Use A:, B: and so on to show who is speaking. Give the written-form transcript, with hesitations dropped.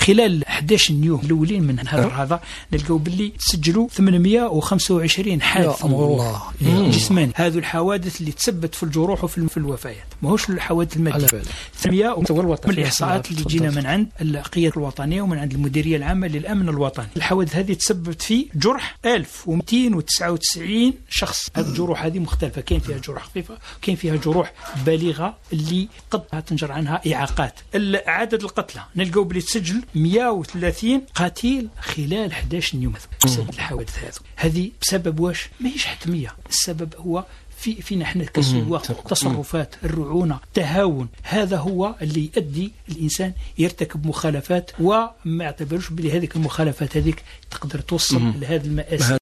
A: خلال 11 يوم الاولين من النهار هذا نلقاو باللي سجلوا 825 حادث جسماني. هذو الحوادث اللي تثبت في الجروح وفي الوفيات، ماهوش الحوادث الماديه. 800 من الاحصاءات اللي جينا من عند القيادة الوطنيه ومن عند المديريه العامه للامن الوطني. الحوادث هذه تسببت في جرح 1299 شخص. هذه الجروح هذه مختلفه، كاين فيها جروح خفيفه، كاين فيها جروح بالغه اللي قد تنجر عنها اعاقات. عدد القتلى نلقاو بلي تسجل 130 قتيل خلال 11 يوم بسبب الحوادث هذه. بسبب واش؟ ماهيش حتميه. السبب هو فينا احنا كسواق، تصرفات، الرعونه، التهاون. هذا هو اللي يؤدي الانسان يرتكب مخالفات وما يعتبرش بلي هذيك المخالفات هذيك تقدر توصل لهذه المآسي.